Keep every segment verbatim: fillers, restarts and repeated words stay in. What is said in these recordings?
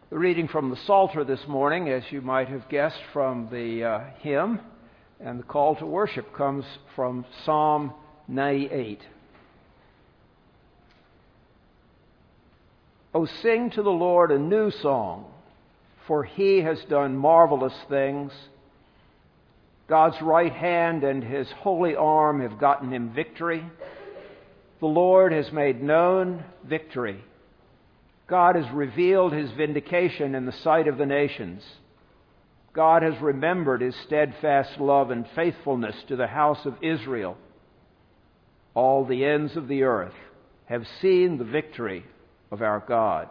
The reading from the Psalter this morning, as you might have guessed from the uh, hymn, and the call to worship comes from Psalm ninety-eight. O sing to the Lord a new song, for He has done marvelous things. God's right hand and His holy arm have gotten Him victory. The Lord has made known victory. God has revealed His vindication in the sight of the nations. God has remembered His steadfast love and faithfulness to the house of Israel. All the ends of the earth have seen the victory of our God.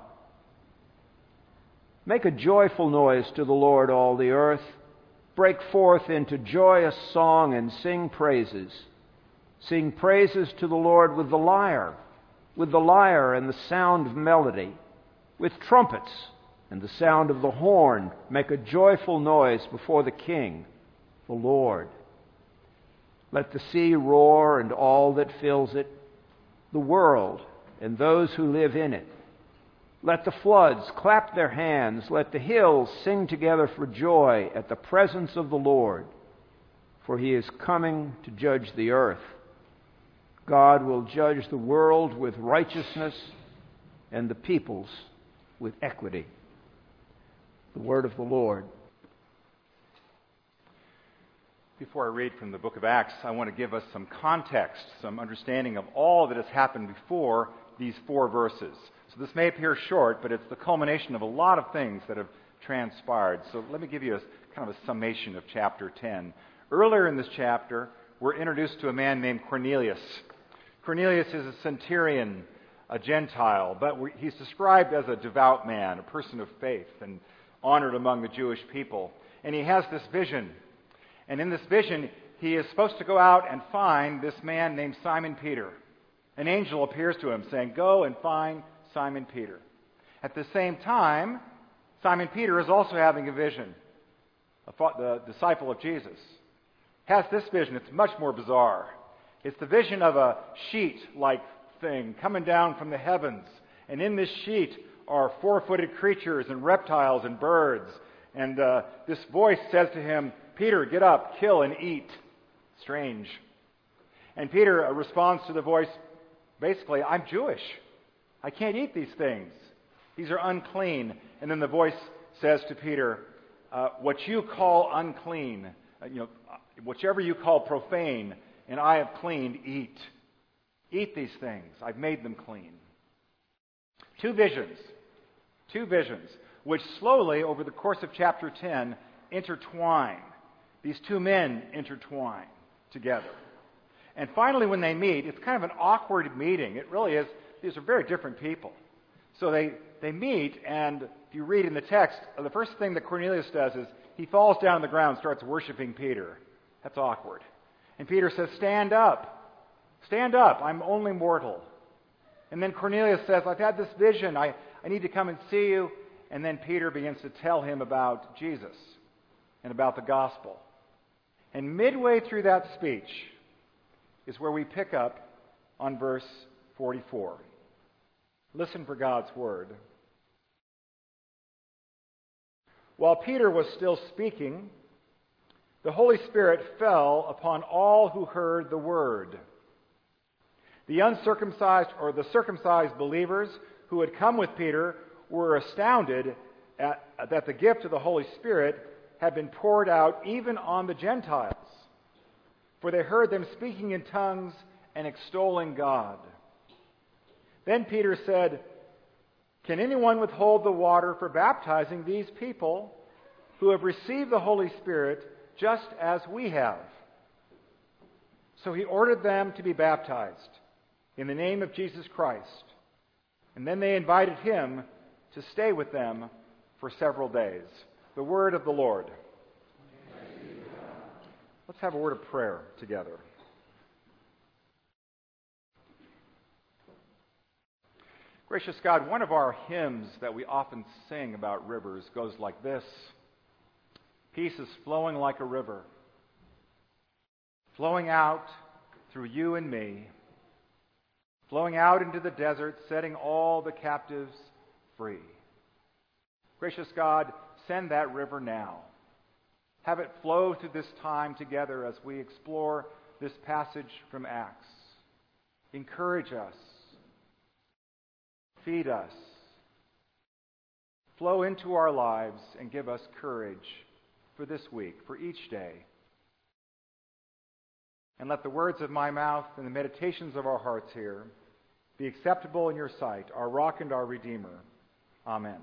Make a joyful noise to the Lord, all the earth. Break forth into joyous song and sing praises. Sing praises to the Lord with the lyre, with the lyre and the sound of melody. With trumpets and the sound of the horn, make a joyful noise before the King, the Lord. Let the sea roar and all that fills it, the world and those who live in it. Let the floods clap their hands. Let the hills sing together for joy at the presence of the Lord, for He is coming to judge the earth. God will judge the world with righteousness and the peoples with equity. The word of the Lord. Before I read from the book of Acts, I want to give us some context, some understanding of all that has happened before these four verses. So this may appear short, but it's the culmination of a lot of things that have transpired. So let me give you a kind of a summation of chapter ten. Earlier in this chapter, we're introduced to a man named Cornelius. Cornelius is a centurion, a Gentile, but he's described as a devout man, a person of faith, and honored among the Jewish people. And he has this vision. And in this vision, he is supposed to go out and find this man named Simon Peter. An angel appears to him saying, "Go and find Simon Peter." At the same time, Simon Peter is also having a vision. The disciple of Jesus has this vision. It's much more bizarre. It's the vision of a sheet-like thing coming down from the heavens. And in this sheet are four-footed creatures and reptiles and birds. And uh, this voice says to him, "Peter, get up, kill and eat." Strange. And Peter uh, responds to the voice, basically, "I'm Jewish. I can't eat these things. These are unclean." And then the voice says to Peter, uh, "What you call unclean, uh, you know, whichever you call profane, and I have cleaned, eat. Eat these things. I've made them clean." Two visions. Two visions, which slowly, over the course of chapter ten, intertwine. These two men intertwine together. And finally, when they meet, it's kind of an awkward meeting. It really is. These are very different people. So they, they meet, and if you read in the text, the first thing that Cornelius does is he falls down on the ground and starts worshiping Peter. That's awkward. And Peter says, "Stand up. Stand up. I'm only mortal." And then Cornelius says, "I've had this vision. I, I need to come and see you." And then Peter begins to tell him about Jesus and about the gospel. And midway through that speech is where we pick up on verse forty-four. Listen for God's word. While Peter was still speaking, the Holy Spirit fell upon all who heard the word. The uncircumcised or the circumcised believers who had come with Peter were astounded at, that the gift of the Holy Spirit had been poured out even on the Gentiles, for they heard them speaking in tongues and extolling God. Then Peter said, "Can anyone withhold the water for baptizing these people who have received the Holy Spirit just as we have?" So he ordered them to be baptized in the name of Jesus Christ. And then they invited him to stay with them for several days. The word of the Lord. Let's have a word of prayer together. Gracious God, one of our hymns that we often sing about rivers goes like this. Peace is flowing like a river, flowing out through you and me, flowing out into the desert, setting all the captives free. Gracious God, send that river now. Have it flow through this time together as we explore this passage from Acts. Encourage us. Feed us. Flow into our lives and give us courage for this week, for each day. And let the words of my mouth and the meditations of our hearts here be acceptable in your sight, our rock and our redeemer. Amen.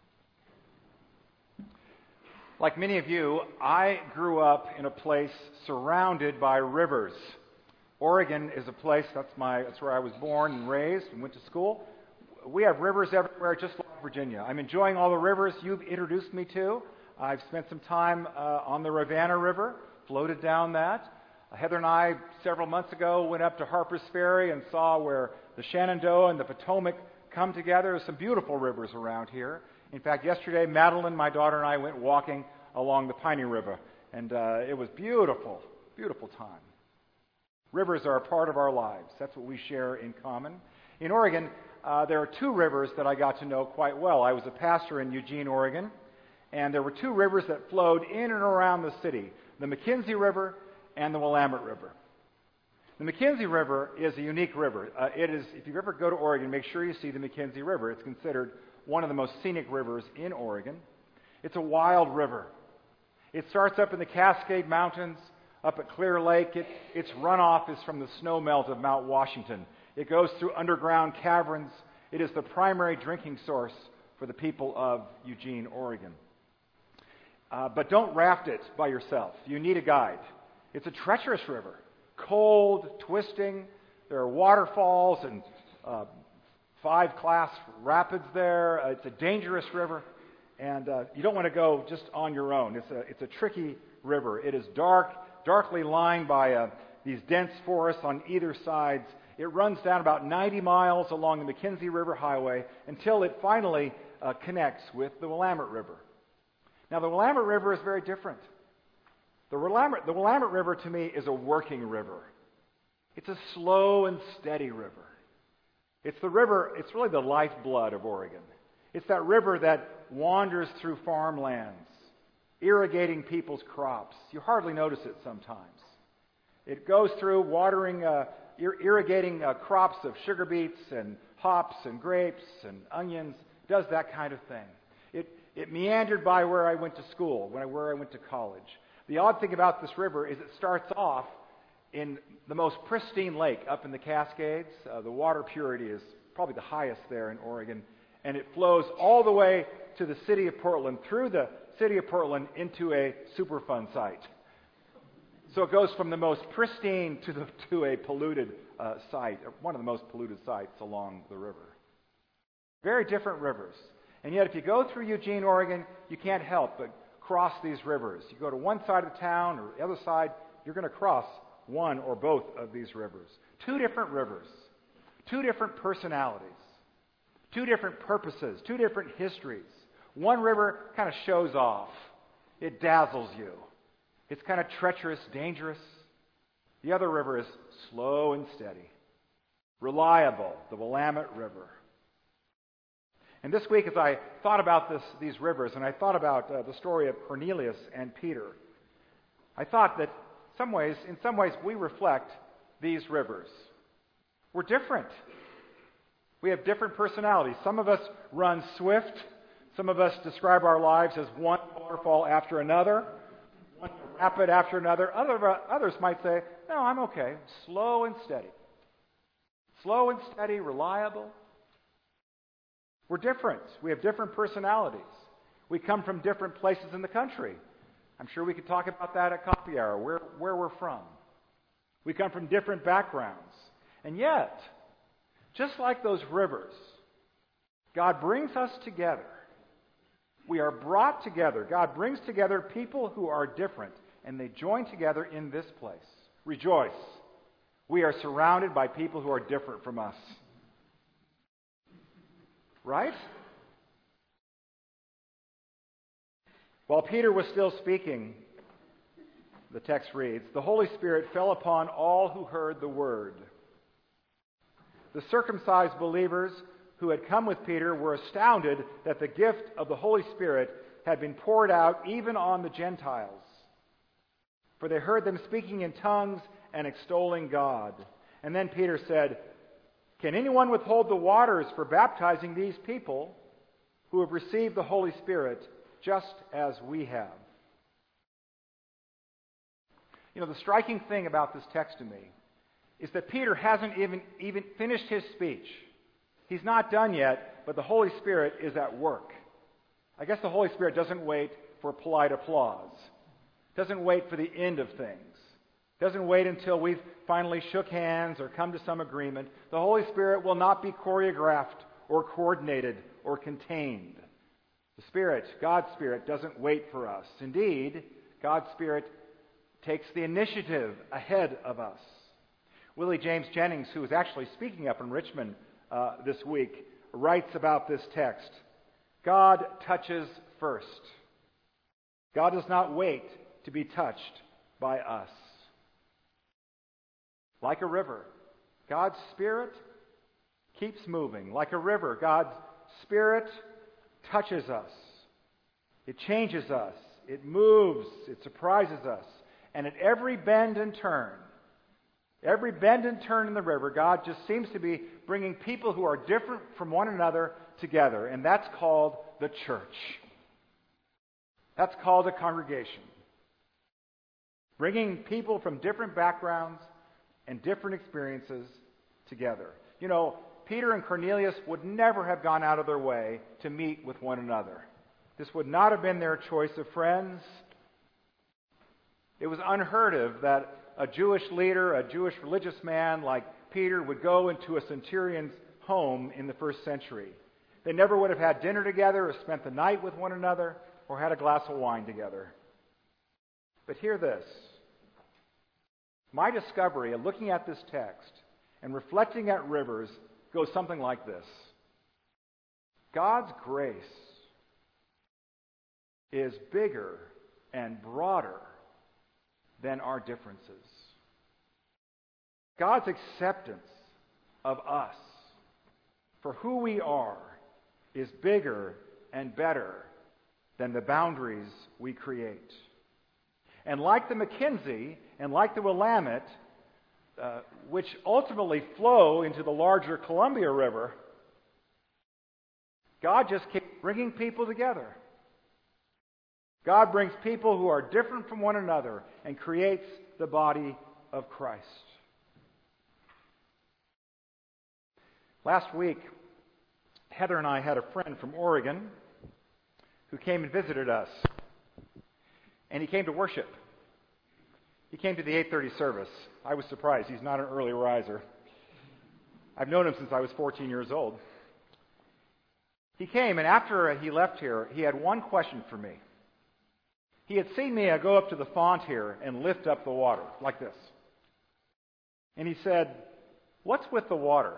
Like many of you, I grew up in a place surrounded by rivers. Oregon is a place, that's my that's where I was born and raised and went to school. We have rivers everywhere, just like Virginia. I'm enjoying all the rivers you've introduced me to. I've spent some time uh, on the Rivanna River, floated down that. Uh, Heather and I, several months ago, went up to Harper's Ferry and saw where the Shenandoah and the Potomac come together. There's some beautiful rivers around here. In fact, yesterday, Madeline, my daughter, and I went walking along the Piney River, and uh, it was beautiful, beautiful time. Rivers are a part of our lives. That's what we share in common. In Oregon, uh, there are two rivers that I got to know quite well. I was a pastor in Eugene, Oregon, and there were two rivers that flowed in and around the city, the McKenzie River and the Willamette River. The McKenzie River is a unique river. Uh, it is, if you ever go to Oregon, make sure you see the McKenzie River. It's considered one of the most scenic rivers in Oregon. It's a wild river. It starts up in the Cascade Mountains, up at Clear Lake. It, its runoff is from the snow melt of Mount Washington. It goes through underground caverns. It is the primary drinking source for the people of Eugene, Oregon. Uh, but don't raft it by yourself. You need a guide. It's a treacherous river. Cold, twisting. There are waterfalls and uh, five-class rapids there. Uh, it's a dangerous river. And uh, you don't want to go just on your own. It's a, it's a tricky river. It is dark, darkly lined by uh, these dense forests on either sides. It runs down about ninety miles along the McKenzie River Highway until it finally uh, connects with the Willamette River. Now, the Willamette River is very different. The Willamette, the Willamette River, to me, is a working river. It's a slow and steady river. It's the river, it's really the lifeblood of Oregon. It's that river that wanders through farmlands, irrigating people's crops. You hardly notice it sometimes. It goes through watering, uh, ir- irrigating uh, crops of sugar beets and hops and grapes and onions. It does that kind of thing. It, it meandered by where I went to school, when I, where I went to college. The odd thing about this river is it starts off in the most pristine lake up in the Cascades. Uh, the water purity is probably the highest there in Oregon. And it flows all the way to the city of Portland, through the city of Portland into a Superfund site. So it goes from the most pristine to, the, to a polluted uh, site, one of the most polluted sites along the river. Very different rivers. And yet if you go through Eugene, Oregon, you can't help but cross these rivers. You go to one side of town or the other side, you're going to cross one or both of these rivers. Two different rivers. Two different personalities. Two different purposes, two different histories. One river kind of shows off. It dazzles you. It's kind of treacherous, dangerous. The other river is slow and steady. Reliable, the Willamette River. And this week as I thought about this, these rivers, and I thought about uh, the story of Cornelius and Peter, I thought that some ways, in some ways we reflect these rivers. We're different. We have different personalities. Some of us run swift. Some of us describe our lives as one waterfall after another, one rapid after another. Other, others might say, no, I'm okay. Slow and steady. Slow and steady, reliable. We're different. We have different personalities. We come from different places in the country. I'm sure we could talk about that at coffee hour, where, where we're from. We come from different backgrounds. And yet, just like those rivers, God brings us together. We are brought together. God brings together people who are different, and they join together in this place. Rejoice. We are surrounded by people who are different from us. Right? While Peter was still speaking, the text reads, the Holy Spirit fell upon all who heard the word. The circumcised believers who had come with Peter were astounded that the gift of the Holy Spirit had been poured out even on the Gentiles. For they heard them speaking in tongues and extolling God. And then Peter said, "Can anyone withhold the waters for baptizing these people who have received the Holy Spirit just as we have?" You know, the striking thing about this text to me is that Peter hasn't even, even finished his speech. He's not done yet, but the Holy Spirit is at work. I guess the Holy Spirit doesn't wait for polite applause. Doesn't wait for the end of things. Doesn't wait until we've finally shook hands or come to some agreement. The Holy Spirit will not be choreographed or coordinated or contained. The Spirit, God's Spirit, doesn't wait for us. Indeed, God's Spirit takes the initiative ahead of us. Willie James Jennings, who is actually speaking up in Richmond uh, this week, writes about this text. God touches first. God does not wait to be touched by us. Like a river, God's Spirit keeps moving. Like a river, God's Spirit touches us. It changes us. It moves. It surprises us. And at every bend and turn, every bend and turn in the river, God just seems to be bringing people who are different from one another together. And that's called the church. That's called a congregation. Bringing people from different backgrounds and different experiences together. You know, Peter and Cornelius would never have gone out of their way to meet with one another. This would not have been their choice of friends. It was unheard of that a Jewish leader, a Jewish religious man like Peter would go into a centurion's home in the first century. They never would have had dinner together or spent the night with one another or had a glass of wine together. But hear this. My discovery of looking at this text and reflecting at rivers goes something like this. God's grace is bigger and broader than our differences. God's acceptance of us for who we are is bigger and better than the boundaries we create. And like the Mackenzie and like the Willamette, uh, which ultimately flow into the larger Columbia River, God just keeps bringing people together. God brings people who are different from one another and creates the body of Christ. Last week, Heather and I had a friend from Oregon who came and visited us. And he came to worship. He came to the eight thirty service. I was surprised. He's not an early riser. I've known him since I was fourteen years old. He came, and after he left here, he had one question for me. He had seen me go up to the font here and lift up the water, like this. And he said, "What's with the water?"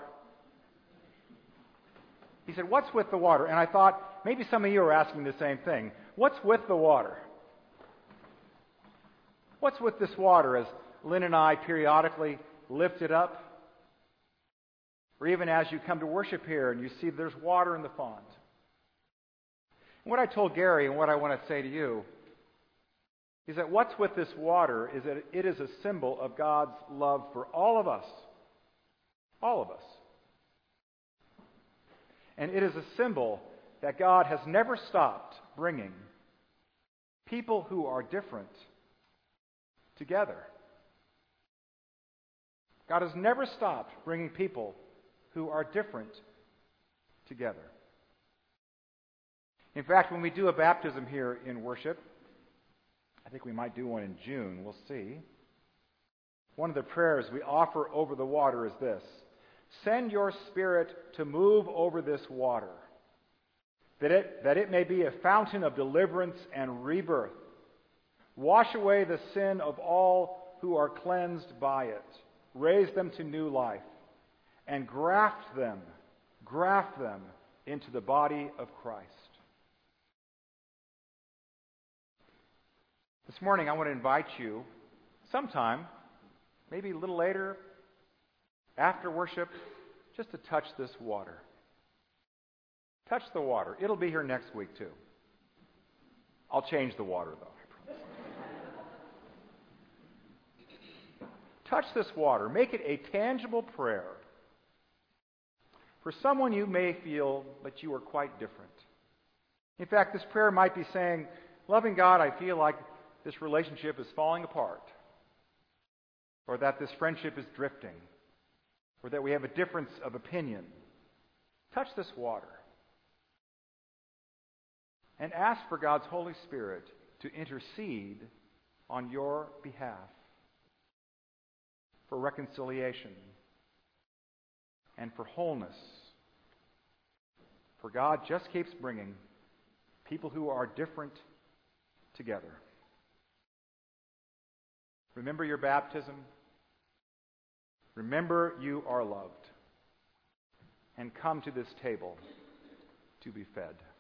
He said, "What's with the water?" And I thought, maybe some of you are asking the same thing. What's with the water? What's with this water as Lynn and I periodically lift it up? Or even as you come to worship here and you see there's water in the font. And what I told Gary and what I want to say to you is that what's with this water is that it is a symbol of God's love for all of us. All of us. And it is a symbol that God has never stopped bringing people who are different together. God has never stopped bringing people who are different together. In fact, when we do a baptism here in worship, I think we might do one in June, we'll see. One of the prayers we offer over the water is this: send your Spirit to move over this water, that it, that it may be a fountain of deliverance and rebirth. Wash away the sin of all who are cleansed by it. Raise them to new life. And graft them, graft them into the body of Christ. This morning I want to invite you sometime, maybe a little later, after worship, just to touch this water. Touch the water. It'll be here next week, too. I'll change the water, though, I promise. Touch this water. Make it a tangible prayer. For someone you may feel that you are quite different. In fact, this prayer might be saying, loving God, I feel like this relationship is falling apart. Or that this friendship is drifting. Or that we have a difference of opinion. Touch this water. And ask for God's Holy Spirit to intercede on your behalf for reconciliation and for wholeness. For God just keeps bringing people who are different together. Remember your baptism. Remember you are loved. And come to this table to be fed.